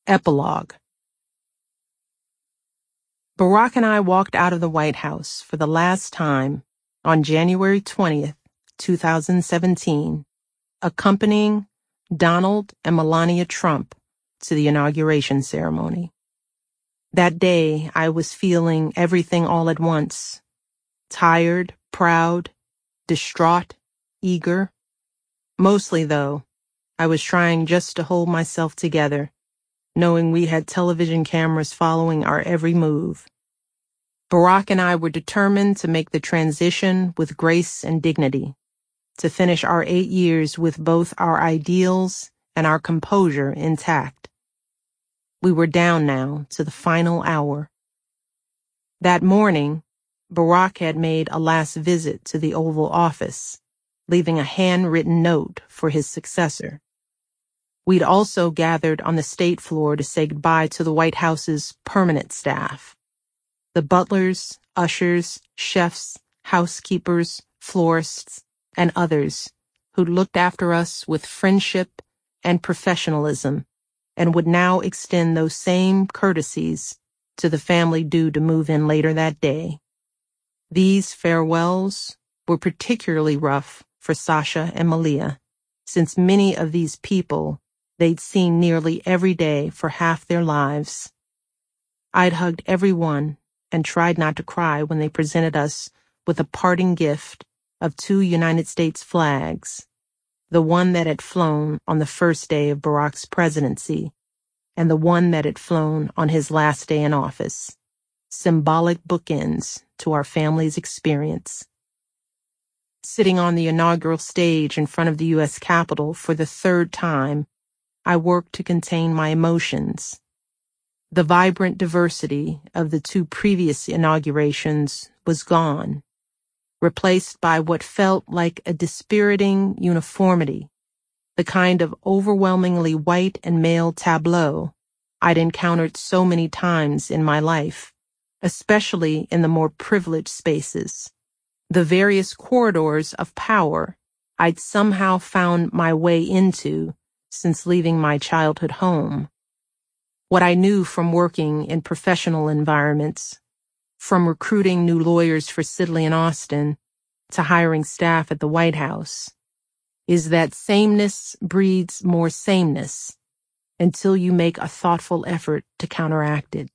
Epilogue. Barack and I walked out of the White House for the last time on January 20th, 2017, accompanying Donald and Melania Trump to the inauguration ceremony. That day, I was feeling everything all at once: tired, proud, distraught, eager. Mostly, though, I was trying just to hold myself together, knowing we had television cameras following our every move. Barack and I were determined to make the transition with grace and dignity, to finish our 8 years with both our ideals and our composure intact. We were down now to the final hour. That morning, Barack had made a last visit to the Oval Office, leaving a handwritten note for his successor. We'd also gathered on the state floor to say goodbye to the White House's permanent staff. The butlers, ushers, chefs, housekeepers, florists, and others who looked after us with friendship and professionalism and would now extend those same courtesies to the family due to move in later that day. These farewells were particularly rough for Sasha and Malia, since many of these people they'd seen nearly every day for half their lives. I'd hugged every one and tried not to cry when they presented us with a parting gift of 2 United States flags, the one that had flown on the first day of Barack's presidency and the one that had flown on his last day in office, symbolic bookends to our family's experience. Sitting on the inaugural stage in front of the U.S. Capitol for the 3rd time, I worked to contain my emotions. The vibrant diversity of the 2 previous inaugurations was gone, replaced by what felt like a dispiriting uniformity, the kind of overwhelmingly white and male tableau I'd encountered so many times in my life, especially in the more privileged spaces, the various corridors of power I'd somehow found my way into since leaving my childhood home. What I knew from working in professional environments, from recruiting new lawyers for Sidley and Austin to hiring staff at the White House, is that sameness breeds more sameness until you make a thoughtful effort to counteract it.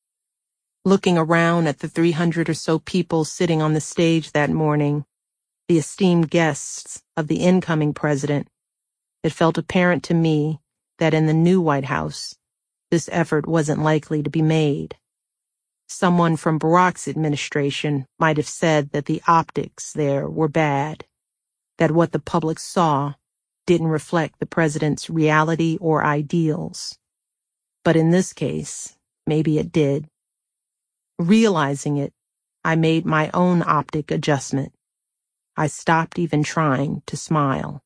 Looking around at the 300 or so people sitting on the stage that morning, the esteemed guests of the incoming president, it felt apparent to me that in the new White House, this effort wasn't likely to be made. Someone from Barack's administration might have said that the optics there were bad, that what the public saw didn't reflect the president's reality or ideals. But in this case, maybe it did. Realizing it, I made my own optic adjustment. I stopped even trying to smile.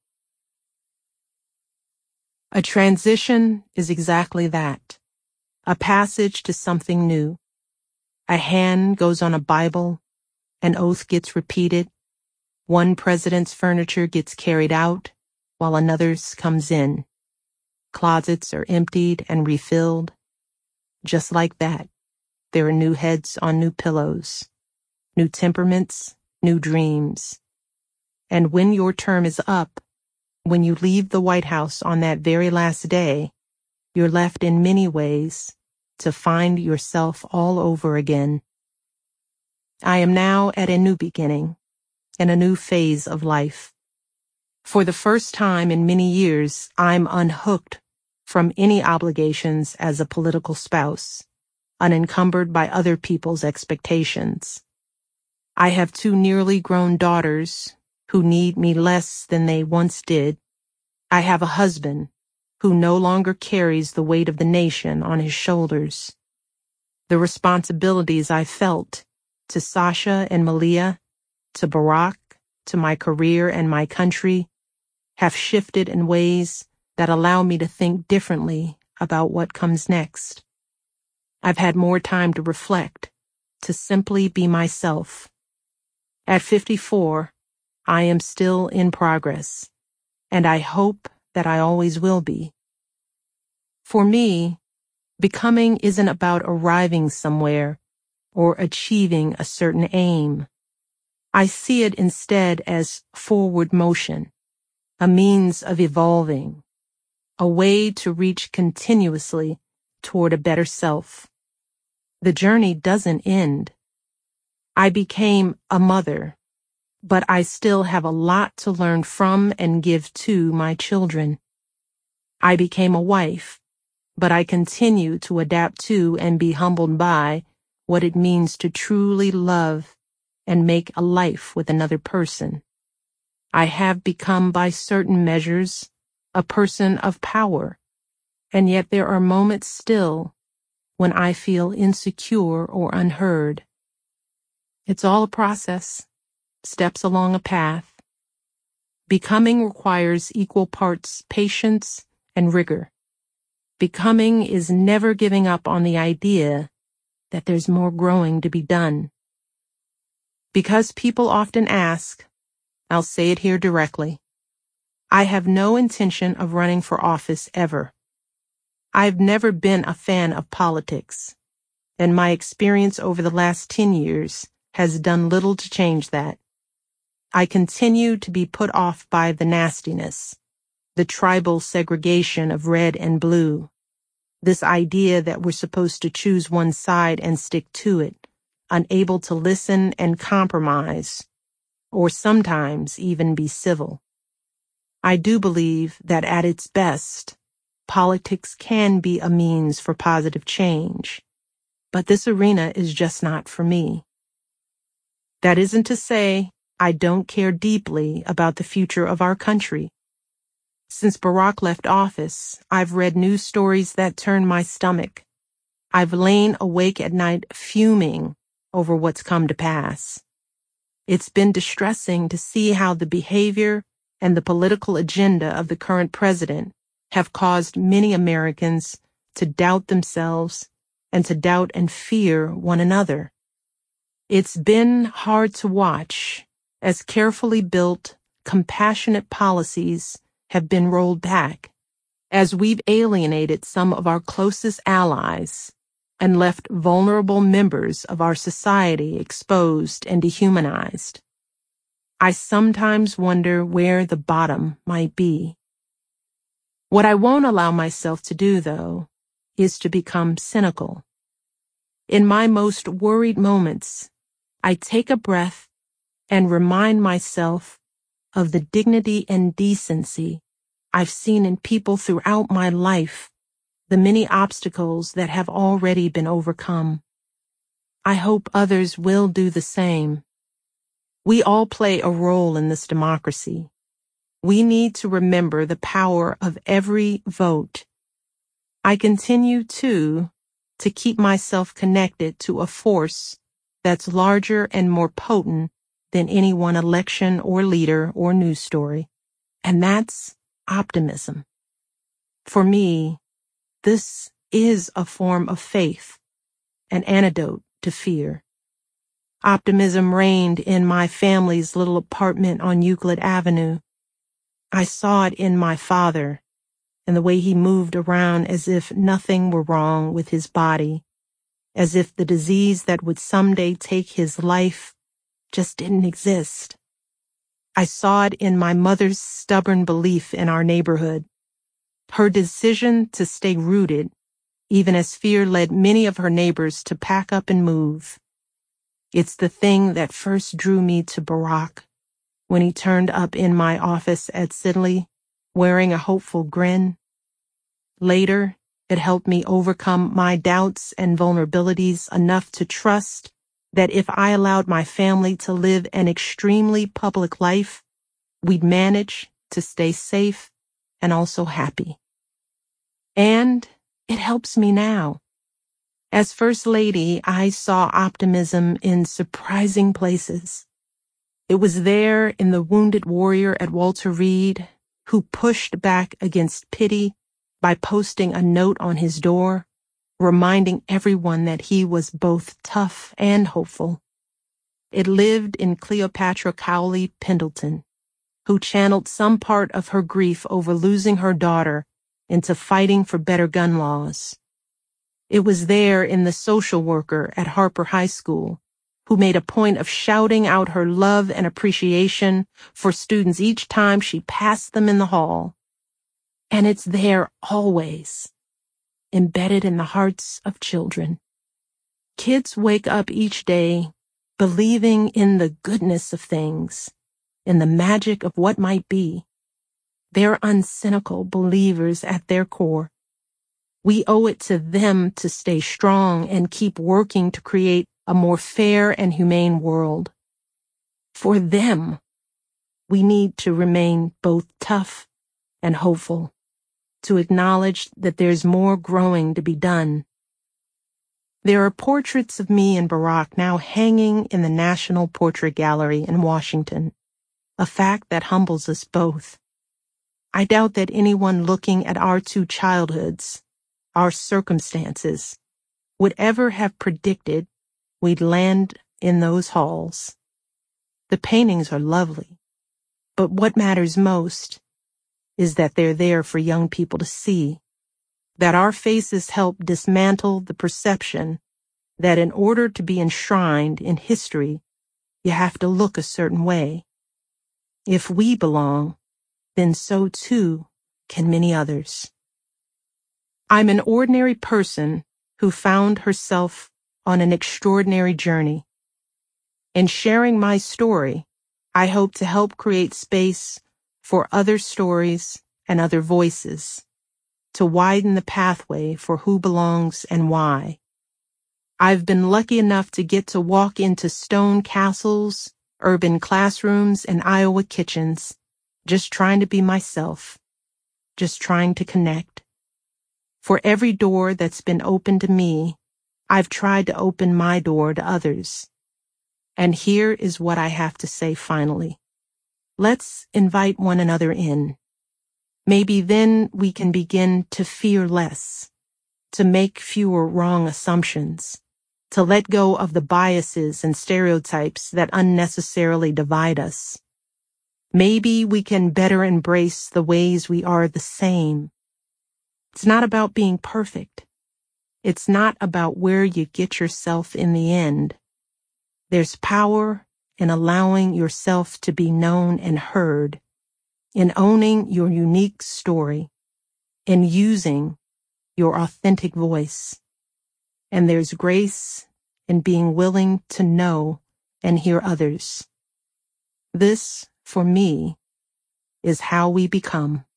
A transition is exactly that, a passage to something new. A hand goes on a Bible, an oath gets repeated, one president's furniture gets carried out while another's comes in. Closets are emptied and refilled. Just like that, there are new heads on new pillows, new temperaments, new dreams. And when your term is up, when you leave the White House on that very last day, you're left in many ways to find yourself all over again. I am now at a new beginning, in a new phase of life. For the first time in many years, I'm unhooked from any obligations as a political spouse, unencumbered by other people's expectations. I have 2 nearly grown daughters who need me less than they once did. I have a husband who no longer carries the weight of the nation on his shoulders. The responsibilities I felt to Sasha and Malia, to Barack, to my career and my country have shifted in ways that allow me to think differently about what comes next. I've had more time to reflect, to simply be myself. At 54, I am still in progress, and I hope that I always will be. For me, Becoming isn't about arriving somewhere or achieving a certain aim. I see it instead as forward motion, a means of evolving, a way to reach continuously toward a better self. The journey doesn't end. I became a mother, but I still have a lot to learn from and give to my children. I became a wife, but I continue to adapt to and be humbled by what it means to truly love and make a life with another person. I have become, by certain measures, a person of power, and yet there are moments still when I feel insecure or unheard. It's all a process, steps along a path. Becoming requires equal parts patience and rigor. Becoming is never giving up on the idea that there's more growing to be done. Because people often ask, I'll say it here directly. I have no intention of running for office ever. I've never been a fan of politics, and my experience over the last 10 years has done little to change that. I continue to be put off by the nastiness, the tribal segregation of red and blue, this idea that we're supposed to choose one side and stick to it, unable to listen and compromise, or sometimes even be civil. I do believe that at its best, politics can be a means for positive change, but this arena is just not for me. That isn't to say I don't care deeply about the future of our country. Since Barack left office, I've read news stories that turn my stomach. I've lain awake at night fuming over what's come to pass. It's been distressing to see how the behavior and the political agenda of the current president have caused many Americans to doubt themselves and to doubt and fear one another. It's been hard to watch as carefully built, compassionate policies have been rolled back, as we've alienated some of our closest allies and left vulnerable members of our society exposed and dehumanized. I sometimes wonder where the bottom might be. What I won't allow myself to do, though, is to become cynical. In my most worried moments, I take a breath and remind myself of the dignity and decency I've seen in people throughout my life, the many obstacles that have already been overcome. I hope others will do the same. We all play a role in this democracy. We need to remember the power of every vote. I continue, too, to keep myself connected to a force that's larger and more potent than any one election or leader or news story, and that's optimism. For me, this is a form of faith, an antidote to fear. Optimism reigned in my family's little apartment on Euclid Avenue. I saw it in my father and the way he moved around as if nothing were wrong with his body, as if the disease that would someday take his life just didn't exist. I saw it in my mother's stubborn belief in our neighborhood, her decision to stay rooted, even as fear led many of her neighbors to pack up and move. It's the thing that first drew me to Barack when he turned up in my office at Sidley, wearing a hopeful grin. Later, it helped me overcome my doubts and vulnerabilities enough to trust that if I allowed my family to live an extremely public life, we'd manage to stay safe and also happy. And it helps me now. As First Lady, I saw optimism in surprising places. It was there in the wounded warrior at Walter Reed who pushed back against pity by posting a note on his door, reminding everyone that he was both tough and hopeful. It lived in Cleopatra Cowley Pendleton, who channeled some part of her grief over losing her daughter into fighting for better gun laws. It was there in the social worker at Harper High School, who made a point of shouting out her love and appreciation for students each time she passed them in the hall. And it's there always, embedded in the hearts of children. Kids wake up each day believing in the goodness of things, in the magic of what might be. They're uncynical believers at their core. We owe it to them to stay strong and keep working to create a more fair and humane world. For them, we need to remain both tough and hopeful, to acknowledge that there's more growing to be done. There are portraits of me and Barack now hanging in the National Portrait Gallery in Washington, a fact that humbles us both. I doubt that anyone looking at our two childhoods, our circumstances, would ever have predicted we'd land in those halls. The paintings are lovely, but what matters most is that they're there for young people to see, that our faces help dismantle the perception that in order to be enshrined in history, you have to look a certain way. If we belong, then so too can many others. I'm an ordinary person who found herself on an extraordinary journey. In sharing my story, I hope to help create space for other stories and other voices, to widen the pathway for who belongs and why. I've been lucky enough to get to walk into stone castles, urban classrooms, and Iowa kitchens, just trying to be myself, just trying to connect. For every door that's been opened to me, I've tried to open my door to others. And here is what I have to say finally. Let's invite one another in. Maybe then we can begin to fear less, to make fewer wrong assumptions, to let go of the biases and stereotypes that unnecessarily divide us. Maybe we can better embrace the ways we are the same. It's not about being perfect. It's not about where you get yourself in the end. There's power in allowing yourself to be known and heard, in owning your unique story, in using your authentic voice. And there's grace in being willing to know and hear others. This, for me, is how we become.